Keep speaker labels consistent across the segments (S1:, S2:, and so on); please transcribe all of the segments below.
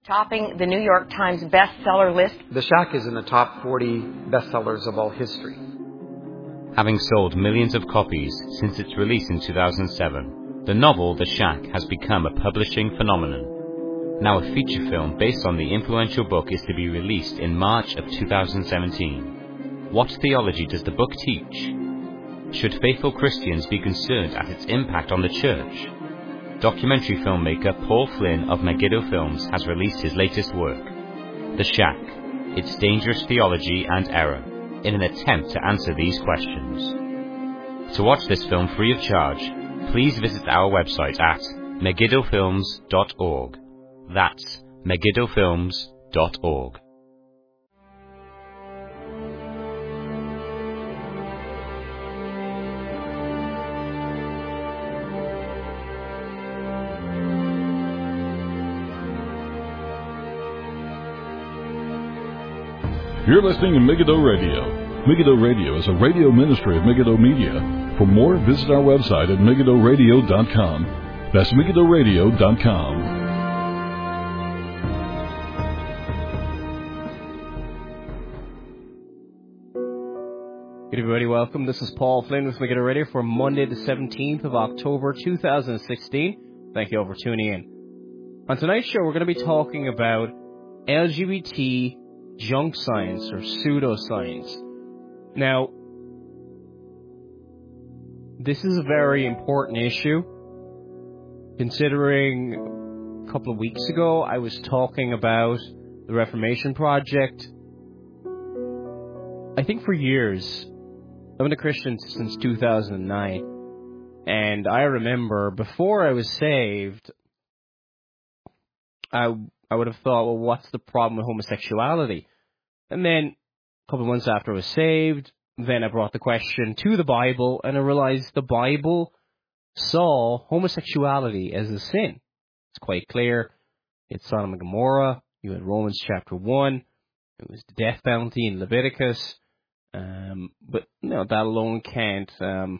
S1: Topping the New York Times bestseller list.
S2: The Shack is in the top 40 bestsellers of all history.
S3: Having sold millions of copies since its release in 2007, the novel The Shack has become a publishing phenomenon. Now a feature film based on the influential book is to be released in March of 2017. What theology does the book teach? Should faithful Christians be concerned at its impact on the church? Documentary filmmaker Paul Flynn of Megiddo Films has released his latest work, The Shack, Its Dangerous Theology and Error, in an attempt to answer these questions. To watch this film free of charge, please visit our website at megiddofilms.org. That's megiddofilms.org.
S4: You're listening to Megiddo Radio. Megiddo Radio is a radio ministry of Megiddo Media. For more, visit our website at megiddoradio.com. That's megiddoradio.com.
S5: Good everybody, welcome. This is Paul Flynn with Megiddo Radio for Monday the 17th of October 2016. Thank you all for tuning in. On tonight's show, we're going to be talking about LGBT junk science or pseudoscience. Now, this is a very important issue, considering a couple of weeks ago I was talking about the Reformation Project. I think for years, I've been a Christian since 2009, and I remember before I was saved, I would have thought, well, what's the problem with homosexuality? And then a couple of months after I was saved, then I brought the question to the Bible, and I realized the Bible saw homosexuality as a sin. It's quite clear. It's Sodom and Gomorrah. You had Romans chapter 1. It was the death penalty in Leviticus. But that alone can't,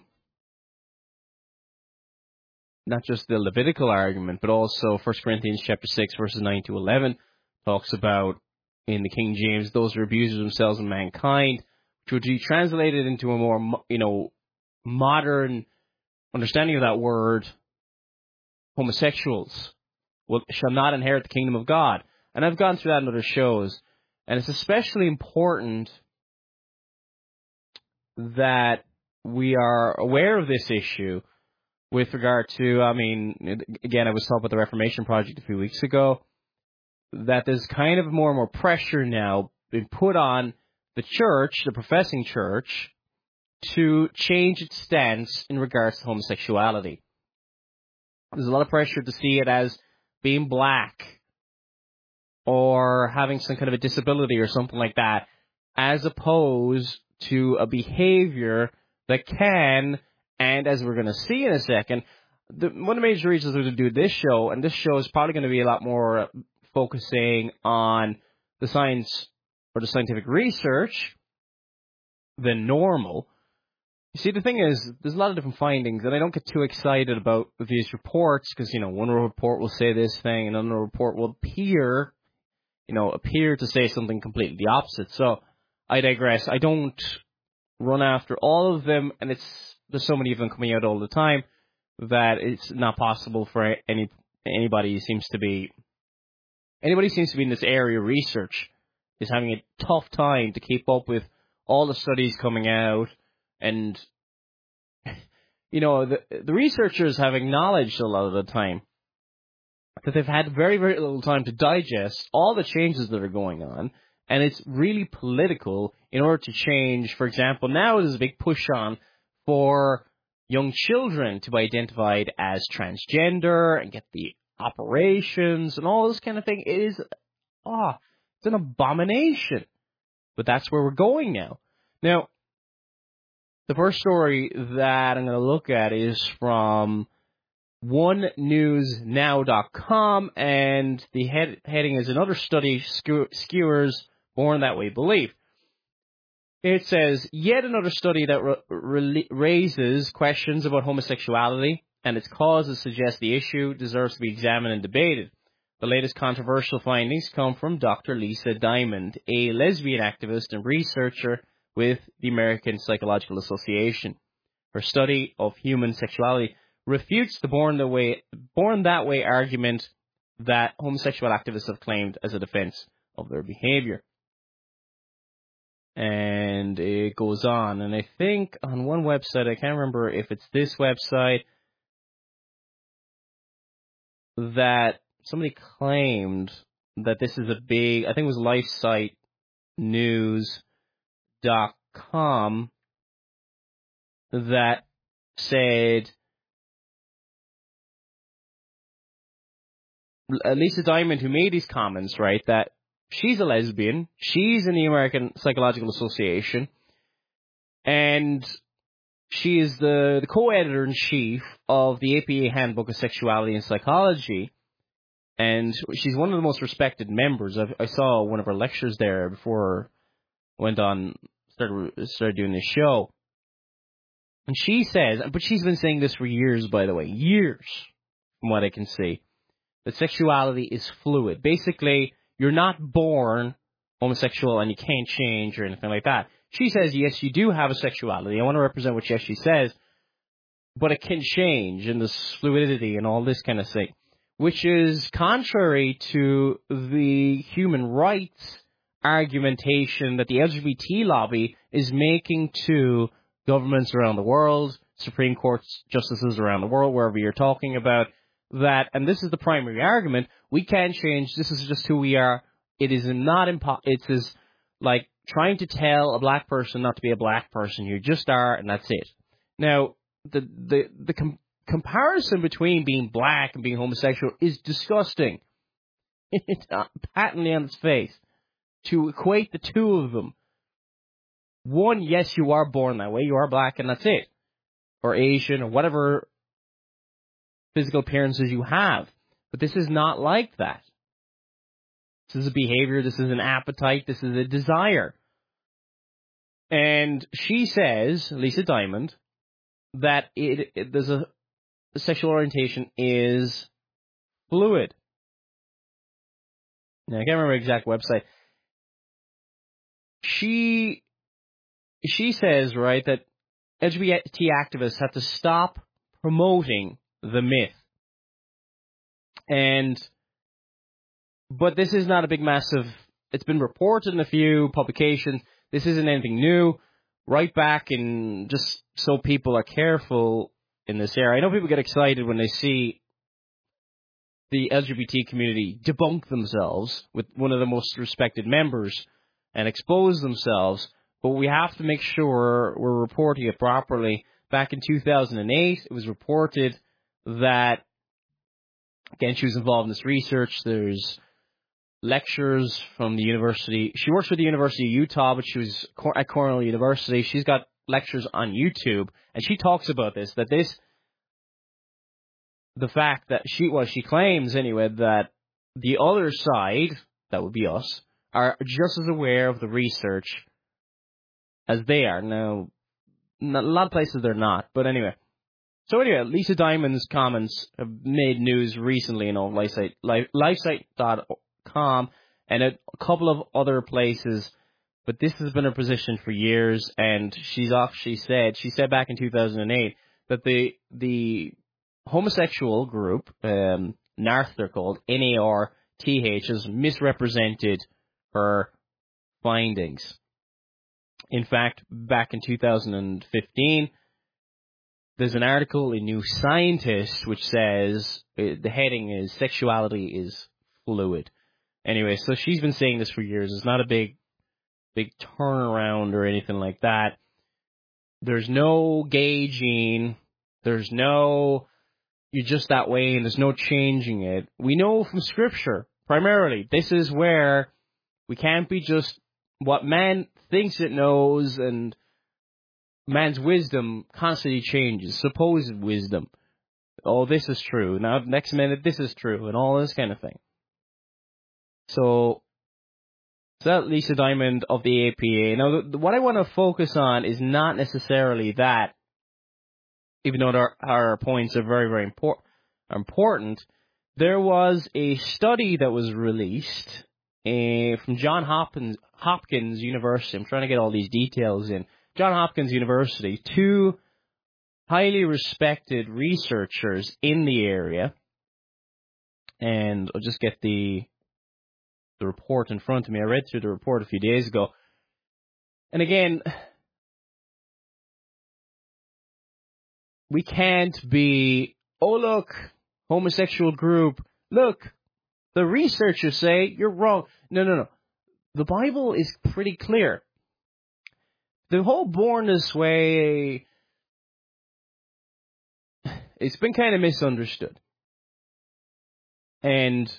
S5: not just the Levitical argument, but also 1 Corinthians chapter 6, verses 9 to 11, talks about, in the King James, those who abuse themselves and mankind, which would be translated into a more, modern understanding of that word, homosexuals shall not inherit the kingdom of God. And I've gone through that in other shows, and it's especially important that we are aware of this issue with regard to, again, I was talking about the Reformation Project a few weeks ago, that there's kind of more and more pressure now being put on the church, the professing church, to change its stance in regards to homosexuality. There's a lot of pressure to see it as being black or having some kind of a disability or something like that, as opposed to a behavior that can, and as we're going to see in a second, one of the major reasons we're going to do this show, and this show is probably going to be a lot more focusing on the science or the scientific research than normal. You see, the thing is, there's a lot of different findings, and I don't get too excited about these reports because, one report will say this thing, and another report will appear to say something completely the opposite. So I digress. I don't run after all of them, and there's so many of them coming out all the time that it's not possible for anybody seems to be in this area of research is having a tough time to keep up with all the studies coming out. And, the researchers have acknowledged a lot of the time that they've had very, very little time to digest all the changes that are going on. And it's really political in order to change. For example, now there's a big push on for young children to be identified as transgender and get the operations and all this kind of thing. It is, it's an abomination. But that's where we're going now. Now, the first story that I'm going to look at is from onenewsnow.com, and the heading is Another Study Skewers Born That Way Belief. It says, yet another study that raises questions about homosexuality and its causes suggests the issue deserves to be examined and debated. The latest controversial findings come from Dr. Lisa Diamond, a lesbian activist and researcher with the American Psychological Association. Her study of human sexuality refutes the born that way argument that homosexual activists have claimed as a defense of their behavior. And it goes on, and I think on one website, I can't remember if it's this website, that somebody claimed that this is a big, I think it was LifeSiteNews.com, that said Lisa Diamond, who made these comments, right, that she's a lesbian, she's in the American Psychological Association, and she is the co-editor-in-chief of the APA Handbook of Sexuality and Psychology, and she's one of the most respected members. I saw one of her lectures there before I went on, started doing this show. And she says, but she's been saying this for years, by the way, years, from what I can see, that sexuality is fluid. Basically, you're not born homosexual and you can't change or anything like that. She says, yes, you do have a sexuality. I want to represent what she says, but it can change, and there's fluidity and all this kind of thing, which is contrary to the human rights argumentation that the LGBT lobby is making to governments around the world, Supreme Court justices around the world, wherever you're talking about that. And this is the primary argument. We can't change. This is just who we are. It is not it's like trying to tell a black person not to be a black person. You just are, and that's it. Now, the comparison between being black and being homosexual is disgusting. It's patently on its face. To equate the two of them. One, yes, you are born that way. You are black, and that's it. Or Asian, or whatever physical appearances you have. But this is not like that. This is a behavior. This is an appetite. This is a desire. And she says, Lisa Diamond, that there's the sexual orientation is fluid. Now, I can't remember the exact website. She says, right, that LGBT activists have to stop promoting the myth. But this is not a big massive, it's been reported in a few publications. This isn't anything new. Right back in, just so people are careful in this area. I know people get excited when they see the LGBT community debunk themselves with one of the most respected members and expose themselves, but we have to make sure we're reporting it properly. Back in 2008, it was reported that, again, she was involved in this research. There's lectures from the university. She works for the University of Utah, but she was at Cornell University. She's got lectures on YouTube, and she talks about this, the fact that she claims anyway that the other side, that would be us, are just as aware of the research as they are. Now, a lot of places they're not, but anyway. So anyway, Lisa Diamond's comments have made news recently, LifeSite.com and a couple of other places, but this has been her position for years, and she said back in 2008 that the homosexual group, NARTH they're called, NARTH, has misrepresented her findings. In fact, back in 2015, there's an article in New Scientist which says, the heading is, sexuality is fluid. Anyway, so she's been saying this for years. It's not a big turnaround or anything like that. There's no gauging. There's no, you're just that way, and there's no changing it. We know from Scripture, primarily, this is where we can't be just what man thinks it knows, and man's wisdom constantly changes, supposed wisdom. Oh, this is true. Now, next minute, this is true, and all this kind of thing. So that Lisa Diamond of the APA. Now, what I want to focus on is not necessarily that, even though our points are very, very important. there was a study that was released from Johns Hopkins University. I'm trying to get all these details in. Johns Hopkins University, two highly respected researchers in the area, and I'll just get the report in front of me. I read through the report a few days ago. And again, we can't be, oh look, homosexual group, look, the researchers say you're wrong. No. The Bible is pretty clear. The whole born this way, it's been kind of misunderstood. And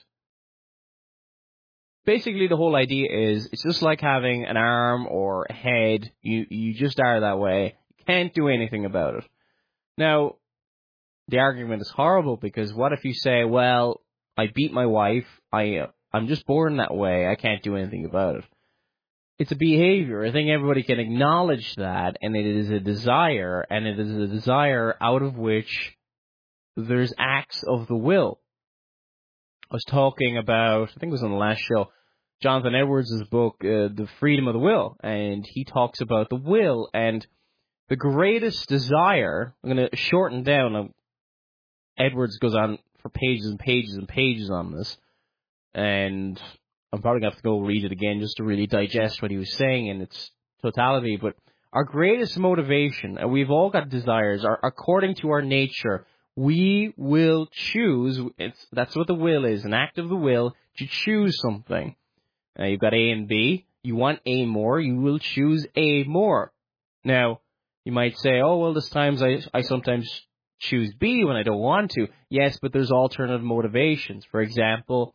S5: basically the whole idea is, it's just like having an arm or a head. You just are that way. You can't do anything about it. Now, the argument is horrible, because what if you say, well, I beat my wife, I'm just born that way, I can't do anything about it. It's a behavior. I think everybody can acknowledge that, and it is a desire, and it is a desire out of which there's acts of the will. I was talking about, I think it was on the last show, Jonathan Edwards' book, The Freedom of the Will, and he talks about the will, and the greatest desire, I'm going to shorten down, Edwards goes on for pages and pages and pages on this, and I'm probably going to have to go read it again just to really digest what he was saying in its totality, but our greatest motivation, and we've all got desires, are according to our nature. We will choose, that's what the will is, an act of the will, to choose something. You've got A and B, you want A more, you will choose A more. Now, you might say, oh, well, there's times I sometimes choose B when I don't want to. Yes, but there's alternative motivations. For example,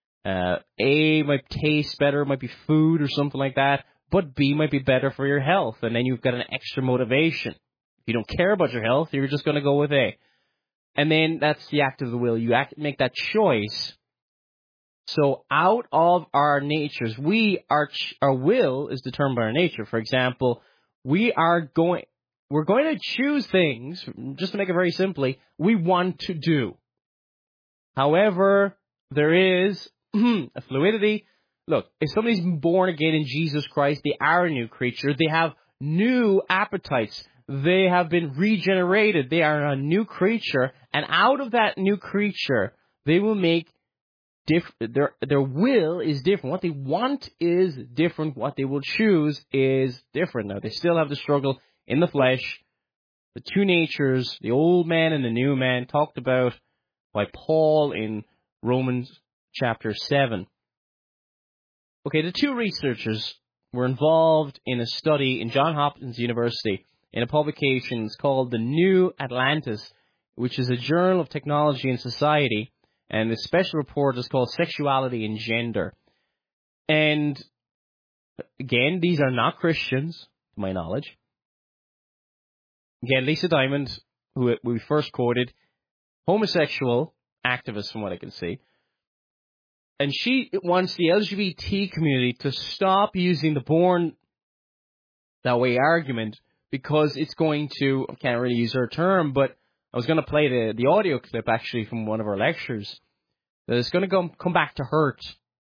S5: A might taste better, might be food or something like that, but B might be better for your health, and then you've got an extra motivation. If you don't care about your health, you're just going to go with A. And then that's the act of the will. You make that choice. So out of our natures, our will is determined by our nature. For example, we're going to choose things, just to make it very simply, we want to do. However, there is a fluidity. Look, if somebody's been born again in Jesus Christ, they are a new creature. They have new appetites. They have been regenerated. They are a new creature. And out of that new creature, they will make their will is different. What they want is different. What they will choose is different. Now, they still have the struggle in the flesh. The two natures, the old man and the new man, talked about by Paul in Romans chapter 7. Okay, the two researchers were involved in a study in Johns Hopkins University in a publication called The New Atlantis, which is a journal of technology and society, and the special report is called Sexuality and Gender. And again, these are not Christians, to my knowledge. Again, Lisa Diamond, who we first quoted, homosexual activist from what I can see. And she wants the LGBT community to stop using the born that way argument, because it's going to, I can't really use her term, but I was going to play the audio clip actually from one of our lectures, that it's going to come back to hurt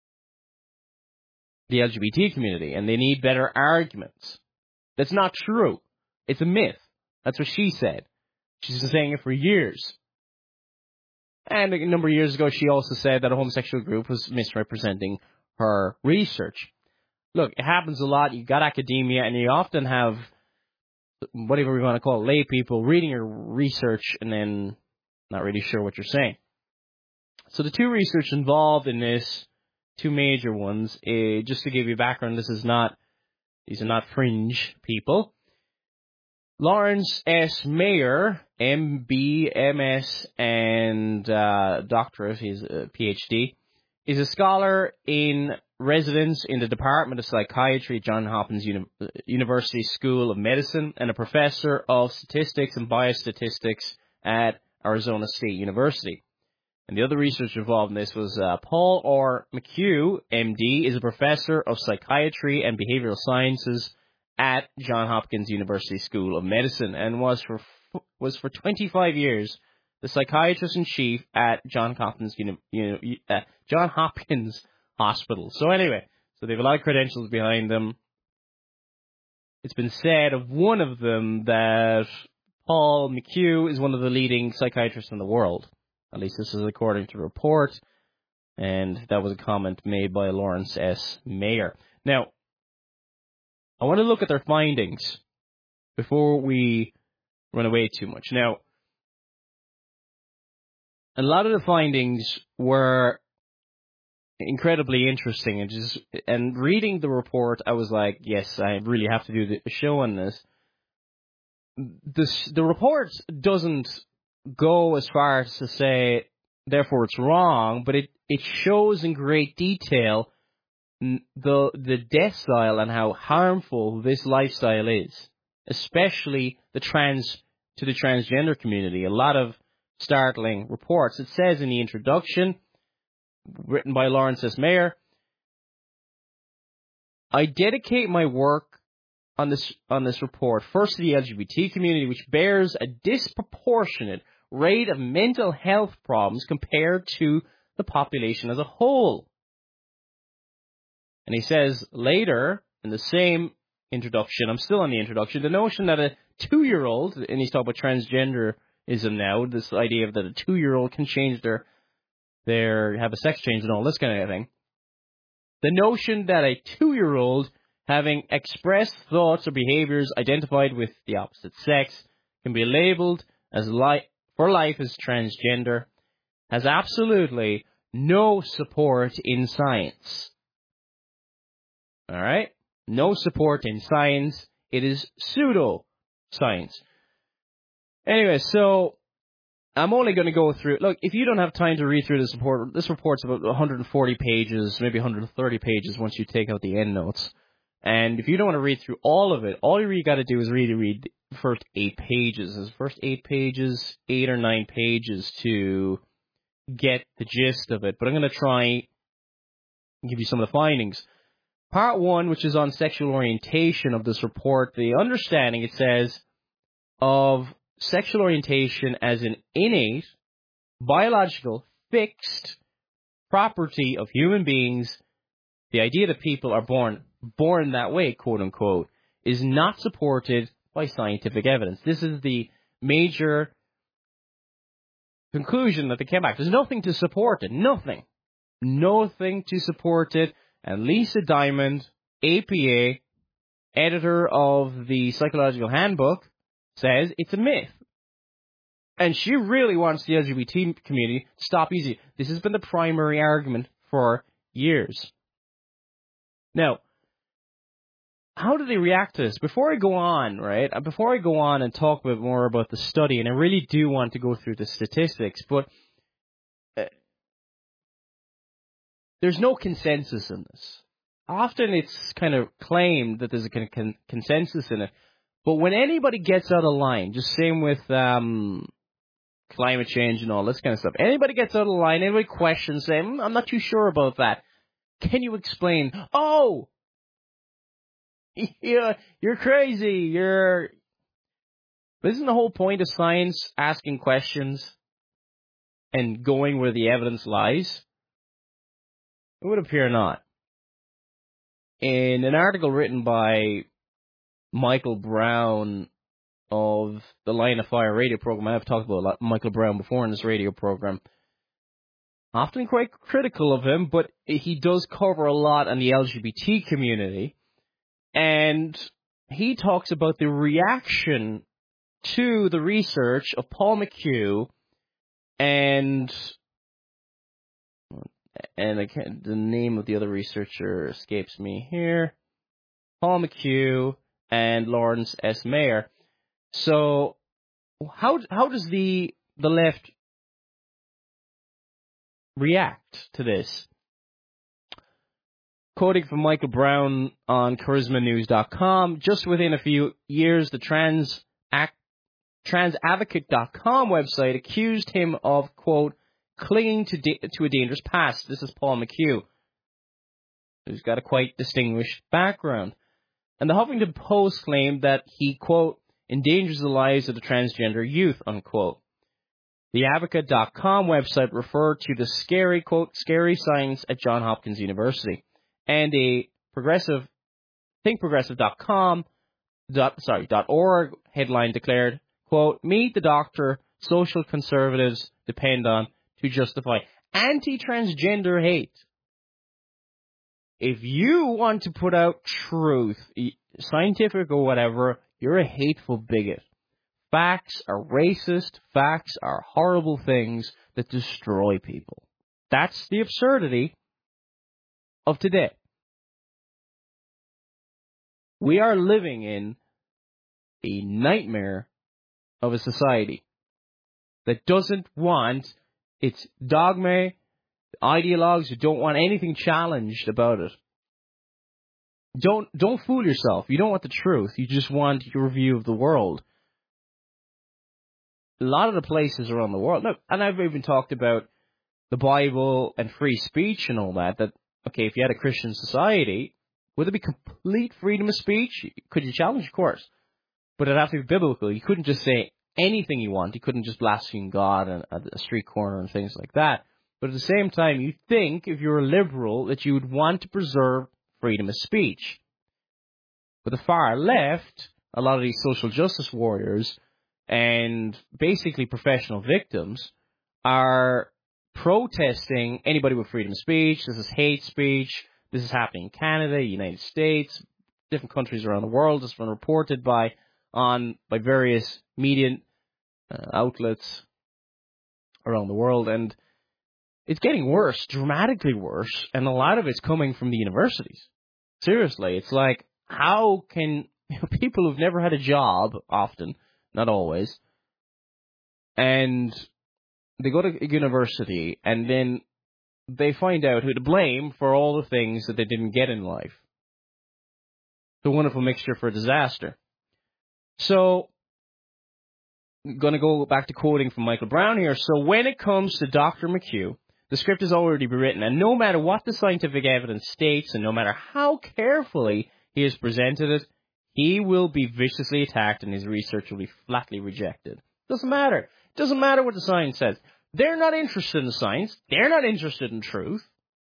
S5: the LGBT community, and they need better arguments. That's not true. It's a myth. That's what she said. She's been saying it for years. And a number of years ago, she also said that a homosexual group was misrepresenting her research. Look, it happens a lot. You've got academia, and you often have, whatever we want to call it, lay people reading your research and then not really sure what you're saying. So the two researchers involved in this, two major ones, just to give you background, these are not fringe people. Lawrence S. Mayer, MB, MS, and doctorate, he's a PhD, is a scholar in residence in the Department of Psychiatry at Johns Hopkins University School of Medicine and a professor of statistics and biostatistics at Arizona State University. And the other researcher involved in this was Paul R. McHugh, MD, is a professor of psychiatry and behavioral sciences at Johns Hopkins University School of Medicine, and was for 25 years the psychiatrist in chief at Johns Hopkins Hospital. So anyway, so they have a lot of credentials behind them. It's been said of one of them that Paul McHugh is one of the leading psychiatrists in the world. At least this is according to the report. And that was a comment made by Lawrence S. Mayer. Now, I want to look at their findings before we run away too much. Now, a lot of the findings were incredibly interesting, and reading the report, I was like, yes, I really have to do a show on this. The report doesn't go as far as to say, therefore it's wrong, but it shows in great detail the decile and how harmful this lifestyle is, especially to the transgender community. A lot of startling reports. It says in the introduction, written by Lawrence S. Mayer, I dedicate my work on this report first to the LGBT community, which bears a disproportionate rate of mental health problems compared to the population as a whole. And he says later, in the same introduction, I'm still on the introduction, the notion that a 2-year-old, and he's talking about transgenderism now, this idea that a 2-year-old can change have a sex change and all this kind of thing. The notion that a 2-year-old having expressed thoughts or behaviors identified with the opposite sex can be labeled as for life as transgender has absolutely no support in science. All right? No support in science. It is pseudo-science. Anyway, so I'm only going to go through... Look, if you don't have time to read through this report's about 140 pages, maybe 130 pages once you take out the endnotes. And if you don't want to read through all of it, all you really got to do is really read the first 8 pages. The first 8 pages, 8 or 9 pages to get the gist of it. But I'm going to try and give you some of the findings. Part 1, which is on sexual orientation of this report, the understanding, it says, of sexual orientation as an innate, biological, fixed property of human beings, the idea that people are born that way, quote unquote, is not supported by scientific evidence. This is the major conclusion that they came back. There's nothing to support it. Nothing to support it. And Lisa Diamond, APA, editor of the Psychological Handbook, says it's a myth. And she really wants the LGBT community to stop easy. This has been the primary argument for years. Now, how do they react to this? Before I go on and talk a bit more about the study, and I really do want to go through the statistics, but there's no consensus in this. Often it's kind of claimed that there's a consensus in it, but when anybody gets out of line, just same with climate change and all this kind of stuff, anybody gets out of line, anybody questions, saying, I'm not too sure about that. Can you explain? Oh! Yeah, you're crazy. But isn't the whole point of science asking questions and going where the evidence lies? It would appear not. In an article written by Michael Brown of the Line of Fire radio program, I've talked about Michael Brown before in this radio program, often quite critical of him, but he does cover a lot on the LGBT community. And he talks about the reaction to the research of Paul McHugh and the name of the other researcher escapes me here. Paul McHugh and Lawrence S. Mayer. So, how does the left react to this? Quoting from Michael Brown on charismanews.com, just within a few years, the transadvocate.com website accused him of, quote, clinging to a dangerous past. This is Paul McHugh, who's got a quite distinguished background. And the Huffington Post claimed that he, quote, endangers the lives of the transgender youth, unquote. The Advocate.com website referred to the scary, quote, scary science at Johns Hopkins University. And a thinkprogressive.org headline declared, quote, meet the doctor social conservatives depend on to justify anti-transgender hate. If you want to put out truth, scientific or whatever, you're a hateful bigot. Facts are racist. Facts are horrible things that destroy people. That's the absurdity of today. We are living in a nightmare of a society that doesn't want its dogma, ideologues who don't want anything challenged about it. Don't fool yourself. You don't want the truth. You just want your view of the world. A lot of the places around the world, look, and I've even talked about the Bible and free speech and all that, okay, if you had a Christian society, would there be complete freedom of speech? Could you challenge? Of course. But it'd have to be biblical. You couldn't just say anything you want. You couldn't just blaspheme God at a street corner and things like that. But at the same time, you think, if you're a liberal, that you would want to preserve freedom of speech. But the far left, a lot of these social justice warriors and basically professional victims are protesting anybody with freedom of speech. This is hate speech. This is happening in Canada, United States, different countries around the world. It's been reported by various media outlets around the world, and it's getting worse, dramatically worse, and a lot of it's coming from the universities. Seriously, it's like, how can people who've never had a job, often, not always, and they go to university, and then they find out who to blame for all the things that they didn't get in life. The wonderful mixture for disaster. So, I'm going to go back to quoting from Michael Brown here. So when it comes to Dr. McHugh, the script has already been written, and no matter what the scientific evidence states, and no matter how carefully he has presented it, he will be viciously attacked and his research will be flatly rejected. Doesn't matter. It doesn't matter what the science says. They're not interested in science. They're not interested in truth.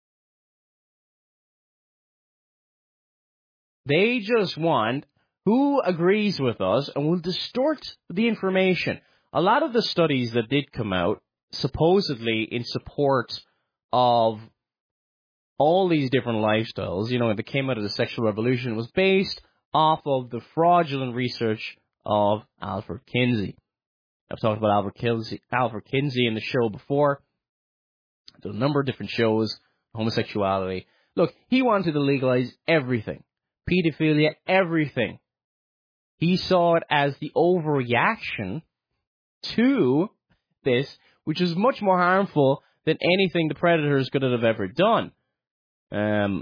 S5: They just want who agrees with us and will distort the information. A lot of the studies that did come out, supposedly in support of all these different lifestyles, that came out of the sexual revolution, was based off of the fraudulent research of Alfred Kinsey. I've talked about Alfred Kinsey in the show before. There's a number of different shows, homosexuality. Look, he wanted to legalize everything. Pedophilia, everything. He saw it as the overreaction to this, which is much more harmful than anything the predators could have ever done. I'm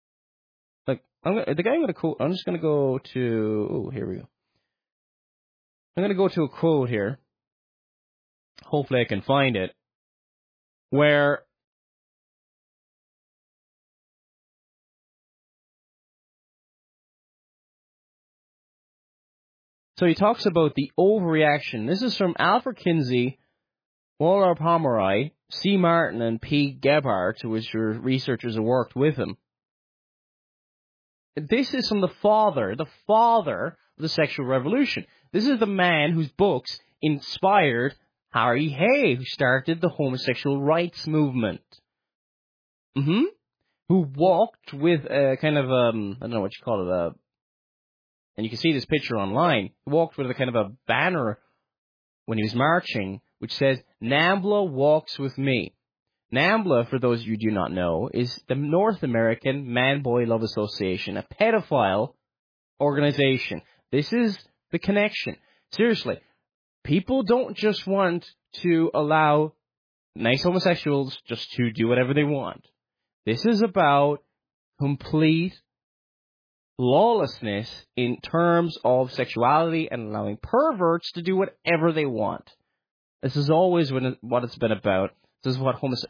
S5: just going to go to... here we go. I'm going to go to a quote here. Hopefully I can find it. Where... So he talks about the overreaction. This is from Alfred Kinsey, Walter Pomeroy, C. Martin, and P. Gebhardt, which were researchers who worked with him. This is from the father of the sexual revolution. This is the man whose books inspired Harry Hay, who started the homosexual rights movement. Who walked with a kind of, I don't know what you call it, and you can see this picture online. He walked with a kind of a banner when he was marching, which says, NAMBLA walks with me. NAMBLA, for those of you who do not know, is the North American Man-Boy Love Association, a pedophile organization. This is the connection. Seriously, people don't just want to allow nice homosexuals just to do whatever they want. This is about complete lawlessness in terms of sexuality and allowing perverts to do whatever they want. This is always what it's been about. This is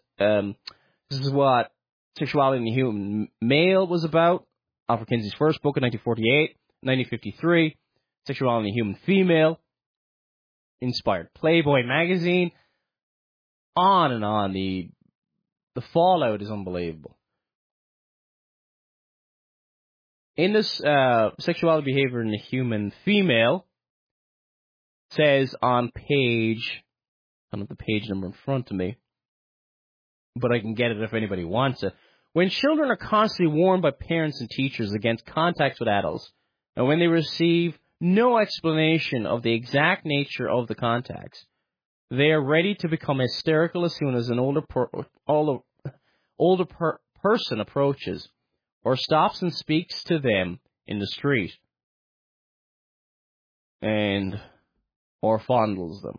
S5: what Sexuality in the Human Male was about. Alfred Kinsey's first book in 1948. 1953, Sexuality in the Human Female inspired Playboy magazine. on and on. The fallout is unbelievable. In this sexuality behavior in the human female, says on page, I don't have the page number in front of me, but I can get it if anybody wants it. When children are constantly warned by parents and teachers against contacts with adults, and when they receive no explanation of the exact nature of the contacts, they are ready to become hysterical as soon as an older person approaches or stops and speaks to them in the street or fondles them.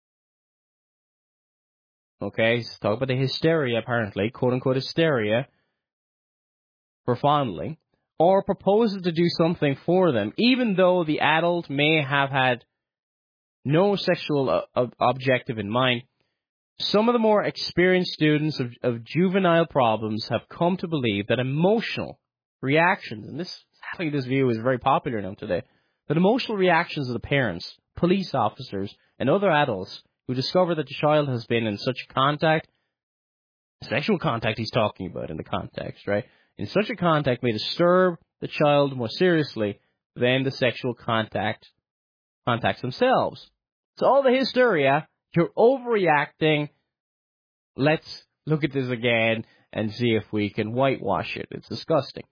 S5: Okay, so talk about the hysteria, apparently, quote-unquote hysteria, for fondling, or proposes to do something for them, even though the adult may have had no sexual objective in mind. Some of the more experienced students of juvenile problems have come to believe that emotional reactions, and sadly this view is very popular now today, that emotional reactions of the parents, police officers, and other adults who discover that the child has been in such contact, sexual contact he's talking about in the context, right? In such a contact may disturb the child more seriously than the sexual contacts themselves. So all the hysteria, you're overreacting. Let's look at this again and see if we can whitewash it. It's disgusting.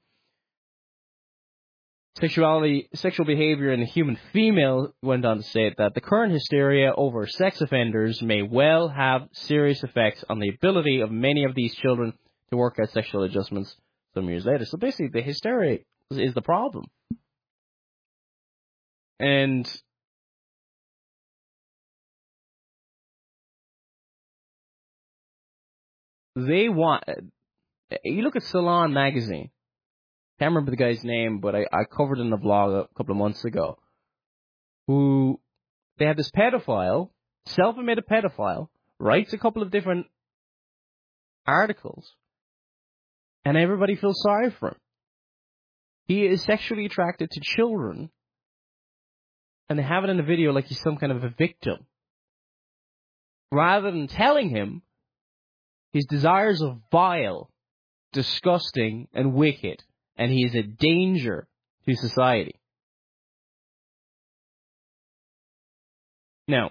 S5: Sexual behavior in the human female went on to say that the current hysteria over sex offenders may well have serious effects on the ability of many of these children to work out sexual adjustments some years later. So basically, the hysteria is the problem. And they want... You look at Salon magazine. Can't remember the guy's name, but I covered it in the vlog a couple of months ago. Who, they have this pedophile, self-admitted pedophile, writes a couple of different articles, and everybody feels sorry for him. He is sexually attracted to children, and they have it in the video like he's some kind of a victim. Rather than telling him his desires are vile, disgusting, and wicked, and he is a danger to society. Now,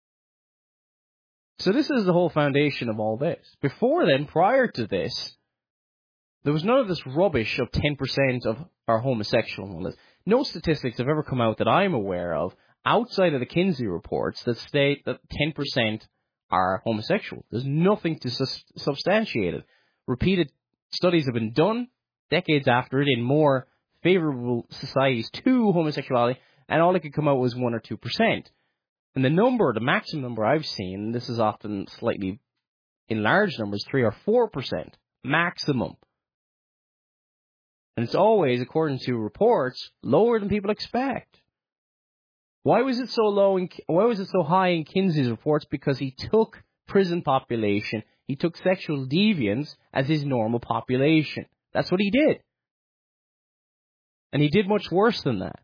S5: so this is the whole foundation of all this. Before then, prior to this, there was none of this rubbish of 10% of are homosexual. No statistics have ever come out that I'm aware of, outside of the Kinsey reports, that state that 10% are homosexual. There's nothing to substantiate it. Repeated studies have been done decades after it in more favorable societies to homosexuality, and all it could come out was 1 or 2%. And the maximum number I've seen, this is often slightly in large numbers, 3 or 4% maximum. And it's always, according to reports, lower than people expect. Why was it so low? Why was it so high in Kinsey's reports? Because he took prison population, he took sexual deviants as his normal population. That's what he did. And he did much worse than that.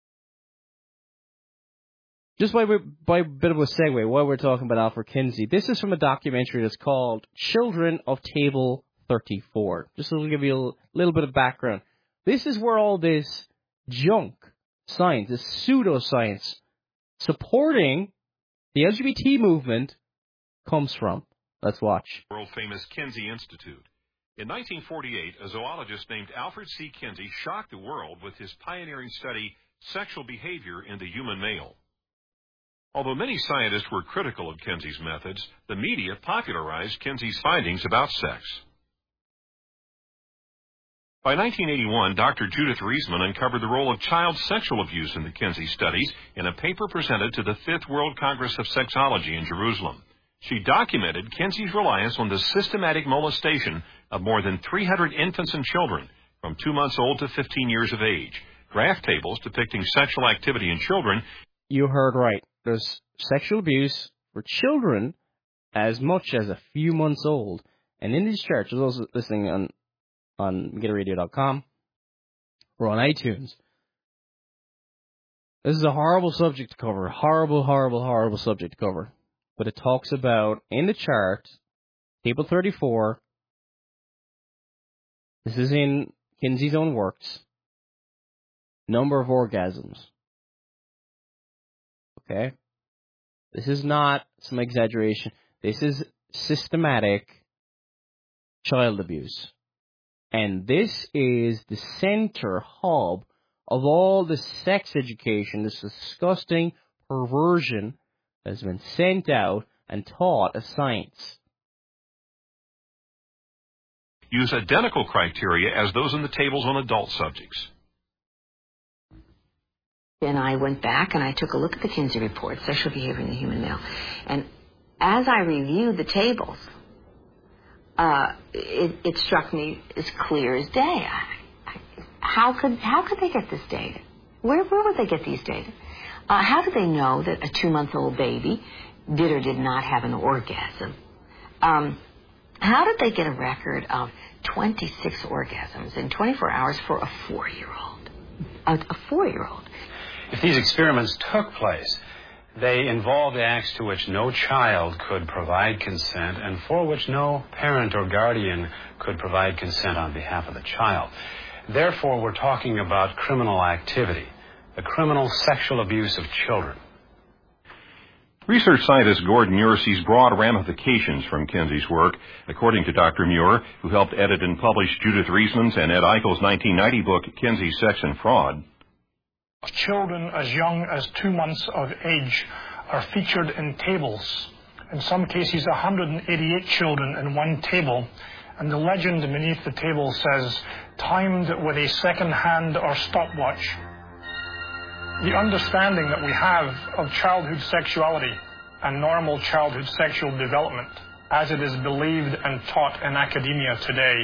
S5: Just by a bit of a segue, while we're talking about Alfred Kinsey, this is from a documentary that's called Children of Table 34. Just to give you a little bit of background. This is where all this junk science, this pseudoscience supporting the LGBT movement comes from. Let's watch.
S6: World-famous Kinsey Institute. In 1948, a zoologist named Alfred C. Kinsey shocked the world with his pioneering study, Sexual Behavior in the Human Male. Although many scientists were critical of Kinsey's methods, the media popularized Kinsey's findings about sex. By 1981, Dr. Judith Reisman uncovered the role of child sexual abuse in the Kinsey studies in a paper presented to the Fifth World Congress of Sexology in Jerusalem. She documented Kinsey's reliance on the systematic molestation of more than 300 infants and children from 2 months old to 15 years of age. Graph tables depicting sexual activity in children.
S5: You heard right. There's sexual abuse for children as much as a few months old. And in these charts, those listening on McGetARadio.com or on iTunes, this is a horrible subject to cover. Horrible subject to cover. but it talks about, in the chart, table 34, this is in Kinsey's own works, number of orgasms. Okay? This is not some exaggeration. This is systematic child abuse. And this is the center hub of all the sex education, this disgusting perversion that has been sent out and taught as science.
S6: Use identical criteria as those in the tables on adult subjects.
S7: And I went back and I took a look at the Kinsey report, Sexual Behavior in the Human Male. And as I reviewed the tables, it struck me as clear as day. How could they get this data? Where would they get these data? How do they know that a 2-month-old baby did or did not have an orgasm? How did they get a record of 26 orgasms in 24 hours for a 4-year-old? A 4-year-old.
S8: If these experiments took place, they involved acts to which no child could provide consent and for which no parent or guardian could provide consent on behalf of the child. Therefore, we're talking about criminal activity, the criminal sexual abuse of children.
S6: Research scientist Gordon Muir sees broad ramifications from Kinsey's work. According to Dr. Muir, who helped edit and publish Judith Riesman's and Ed Eichel's 1990 book, Kinsey, Sex and Fraud,
S9: children as young as 2 months of age are featured in tables. In some cases, 188 children in one table. And the legend beneath the table says, timed with a second hand or stopwatch. The understanding that we have of childhood sexuality and normal childhood sexual development, as it is believed and taught in academia today,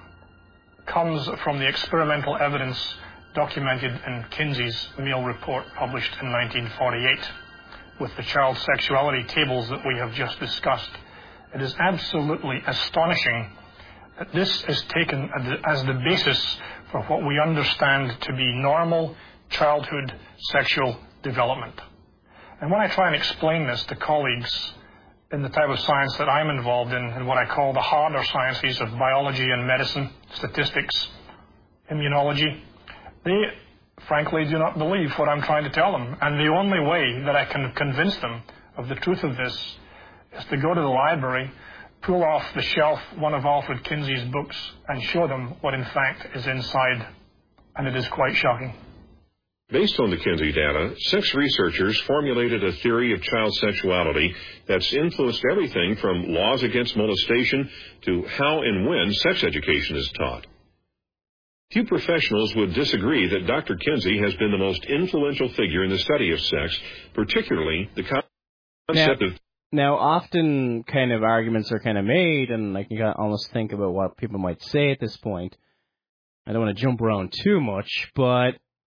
S9: comes from the experimental evidence documented in Kinsey's Male Report, published in 1948, with the child sexuality tables that we have just discussed. It is absolutely astonishing that this is taken as the basis for what we understand to be normal childhood sexual development. And when I try and explain this to colleagues in the type of science that I'm involved in what I call the harder sciences of biology and medicine, statistics, immunology, they frankly do not believe what I'm trying to tell them. And the only way that I can convince them of the truth of this is to go to the library, pull off the shelf one of Alfred Kinsey's books, and show them what in fact is inside. And it is quite shocking.
S6: Based on the Kinsey data, sex researchers formulated a theory of child sexuality that's influenced everything from laws against molestation to how and when sex education is taught. Few professionals would disagree that Dr. Kinsey has been the most influential figure in the study of sex, particularly the concept of...
S5: Now, often kind of arguments are kind of made, and I can almost think about what people might say at this point. I don't want to jump around too much, but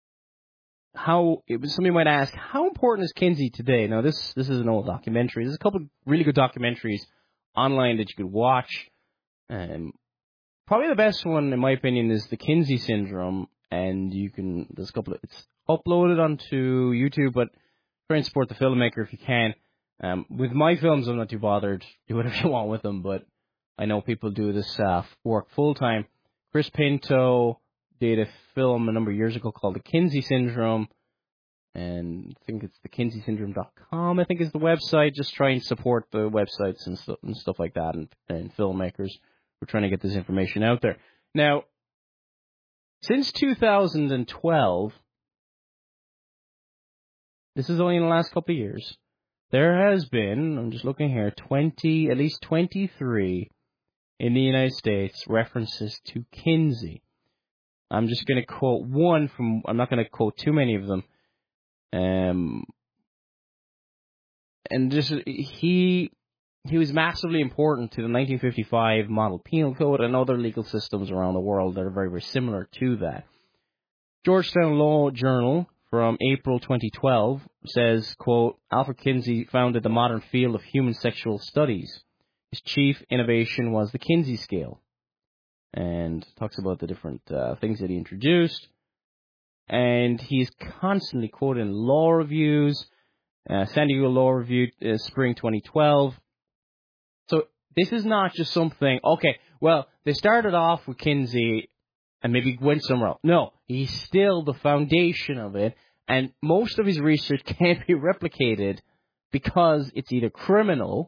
S5: somebody might ask, how important is Kinsey today? Now, this is an old documentary. There's a couple of really good documentaries online that you could watch. Probably the best one, in my opinion, is the Kinsey Syndrome, and there's a couple of, it's uploaded onto YouTube, but try and support the filmmaker if you can. With my films, I'm not too bothered. Do whatever you want with them, but I know people do this work full-time. Chris Pinto did a film a number of years ago called The Kinsey Syndrome, and I think it's thekinseysyndrome.com, I think is the website. Just try and support the websites and stuff like that, and filmmakers. We're trying to get this information out there. Now, since 2012, this is only in the last couple of years, there has been, I'm just looking here, at least 23 in the United States references to Kinsey. I'm just going to quote one from, I'm not going to quote too many of them. And just, he was massively important to the 1955 Model Penal Code and other legal systems around the world that are very, very similar to that. Georgetown Law Journal from April 2012 says, quote, Alfred Kinsey founded the modern field of human sexual studies. His chief innovation was the Kinsey scale. And talks about the different things that he introduced. And he's constantly quoted in law reviews San Diego Law Review, spring 2012. So this is not just something, okay, well, they started off with Kinsey and maybe went somewhere else. No, he's still the foundation of it, and most of his research can't be replicated because it's either criminal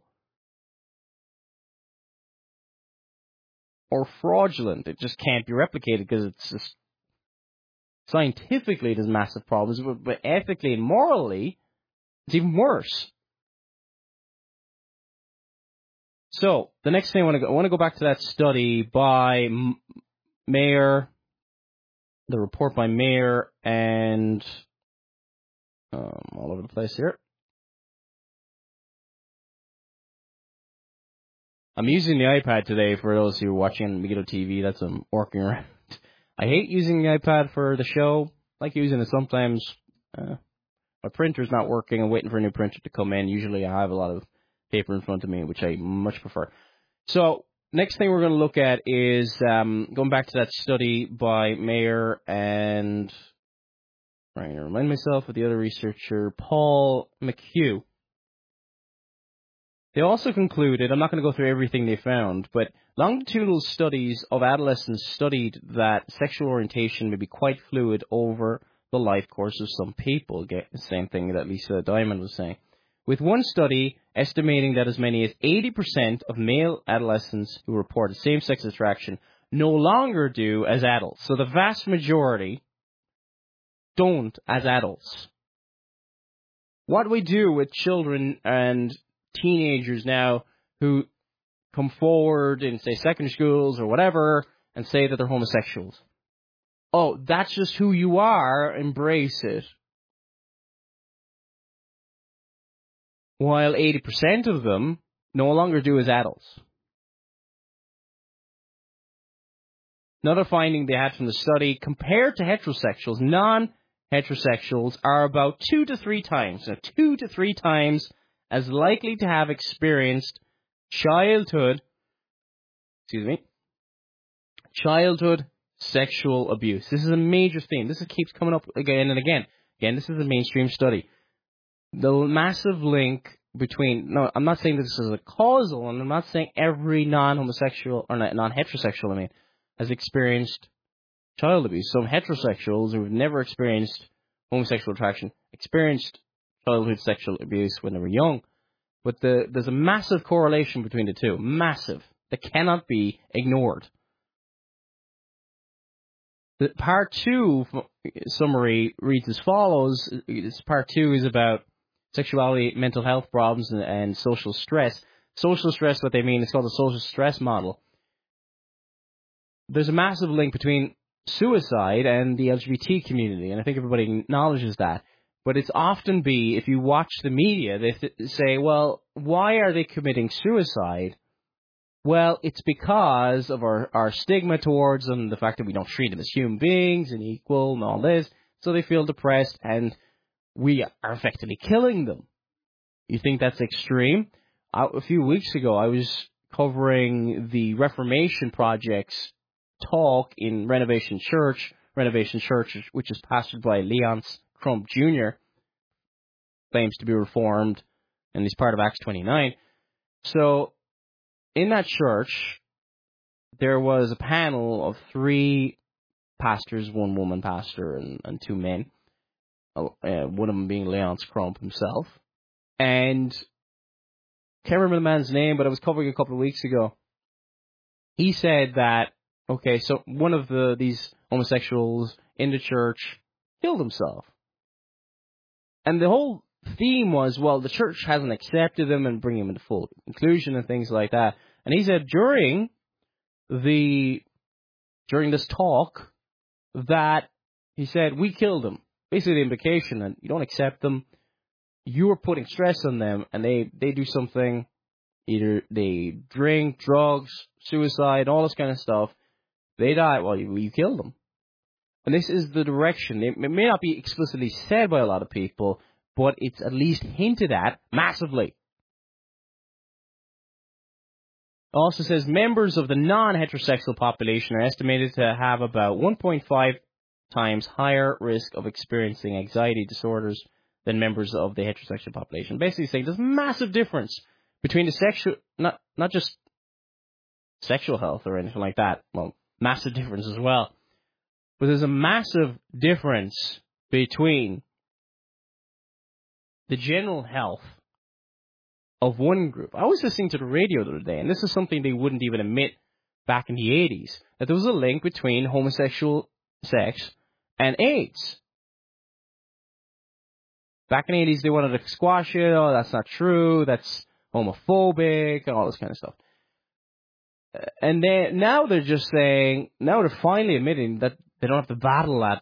S5: or fraudulent. It just can't be replicated because it's just scientifically there's massive problems, but ethically and morally, it's even worse. So the next thing I want to go back to that study by Mayer, the report by Mayer, and all over the place here. I'm using the iPad today for those who are watching Megiddo TV. That's I'm working around. I hate using the iPad for the show. I like using it sometimes. My printer's not working. I'm waiting for a new printer to come in. Usually I have a lot of paper in front of me, which I much prefer. So next thing we're going to look at is going back to that study by Mayer and trying to remind myself of the other researcher, Paul McHugh. They also concluded, I'm not going to go through everything they found, but longitudinal studies of adolescents studied that sexual orientation may be quite fluid over the life course of some people. Again, the same thing that Lisa Diamond was saying. With one study estimating that as many as 80% of male adolescents who reported same-sex attraction no longer do as adults. So the vast majority don't as adults. What do we do with children and teenagers now who come forward in, say, secondary schools or whatever and say that they're homosexuals? Oh, that's just who you are. Embrace it. While 80% of them no longer do as adults. Another finding they had from the study, compared to heterosexuals, non-heterosexuals are about 2 to 3 times as likely to have experienced childhood sexual abuse. This is a major theme. This keeps coming up again and again. Again, this is a mainstream study. The massive link between, no, I'm not saying this is a causal, and I'm not saying every non-homosexual, or non-heterosexual, has experienced child abuse. Some heterosexuals who have never experienced homosexual attraction experienced childhood sexual abuse when they were young. But there's a massive correlation between the two. Massive. That cannot be ignored. The part 2 summary reads as follows. Part 2 is about sexuality, mental health problems, and social stress. Social stress, what they mean, is called the social stress model. There's a massive link between suicide and the LGBT community, and I think everybody acknowledges that. But it's often if you watch the media, they say, well, why are they committing suicide? Well, it's because of our stigma towards them, the fact that we don't treat them as human beings and equal and all this. So they feel depressed, and we are effectively killing them. You think that's extreme? A few weeks ago, I was covering the Reformation Project's talk in Renovation Church, which is pastored by Leonce Crump Jr., claims to be Reformed, and he's part of Acts 29. So, in that church, there was a panel of 3 pastors, 1 woman pastor, and 2 men, one of them being Leonce Crump himself. And I can't remember the man's name, but I was covering a couple of weeks ago. He said that, okay, so one of these homosexuals in the church killed himself. And the whole theme was, well, the church hasn't accepted him and bring him into full inclusion and things like that. And he said during this talk that he said, we killed him. Basically the implication that you don't accept them, you are putting stress on them, and they do something, either they drink, drugs, suicide, all this kind of stuff. They die, well, you killed them. And this is the direction. It may not be explicitly said by a lot of people, but it's at least hinted at massively. It also says members of the non-heterosexual population are estimated to have about 1.5 times higher risk of experiencing anxiety disorders than members of the heterosexual population. Basically saying there's massive difference between the sexual, not just sexual health or anything like that. Well, massive difference as well. But there's a massive difference between the general health of one group. I was listening to the radio the other day, and this is something they wouldn't even admit back in the 80s, that there was a link between homosexual sex and AIDS. Back in the 80s, they wanted to squash it. Oh, that's not true. That's homophobic and all this kind of stuff. And then now they're just saying, now they're finally admitting that they don't have to battle that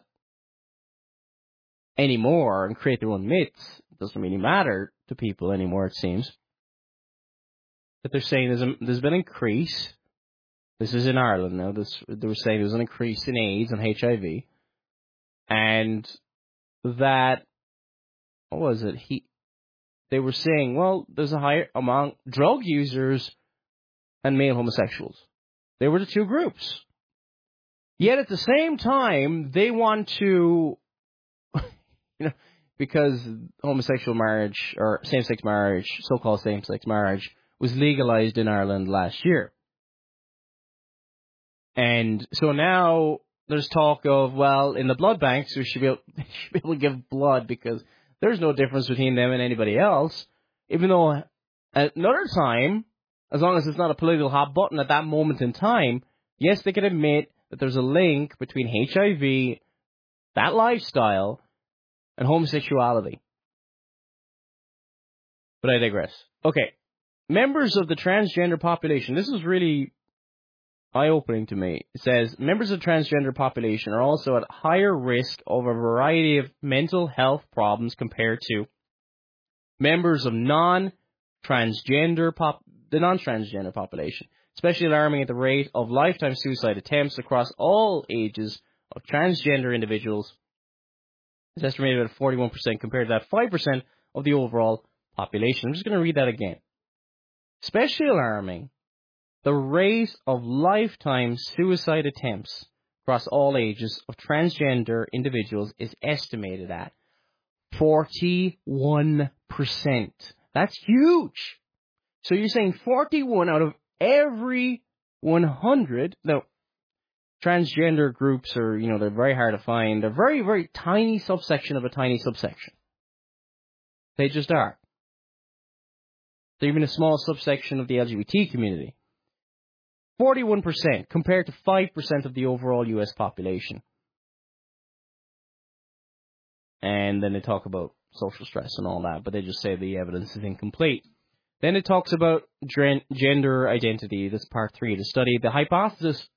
S5: anymore and create their own myths. It doesn't really matter to people anymore, it seems. But they're saying there's been an increase. This is in Ireland now. They were saying there was an increase in AIDS and HIV. And that, what was it? They were saying, well, there's a higher among drug users and male homosexuals. They were the two groups. Yet at the same time, they want to, because homosexual marriage or same-sex marriage, so-called same-sex marriage, was legalized in Ireland last year. And so now there's talk of, well, in the blood banks, we should be able to give blood because there's no difference between them and anybody else. Even though at another time, as long as it's not a political hot button at that moment in time, yes, they can admit that there's a link between HIV, that lifestyle, and homosexuality. But I digress. Okay. Members of the transgender population. This is really eye-opening to me. It says, members of the transgender population are also at higher risk of a variety of mental health problems compared to members of the non-transgender population, especially alarming at the rate of lifetime suicide attempts across all ages of transgender individuals. It's estimated at 41% compared to that 5% of the overall population. I'm just going to read that again. Especially alarming, the rate of lifetime suicide attempts across all ages of transgender individuals is estimated at 41%. That's huge. So you're saying 41 out of every 100. Now, transgender groups are, they're very hard to find. They're very, very tiny subsection of a tiny subsection. They just are. They're even a small subsection of the LGBT community. 41% compared to 5% of the overall U.S. population. And then they talk about social stress and all that, but they just say the evidence is incomplete. Then it talks about gender identity. That's part 3 of the study. The hypothesis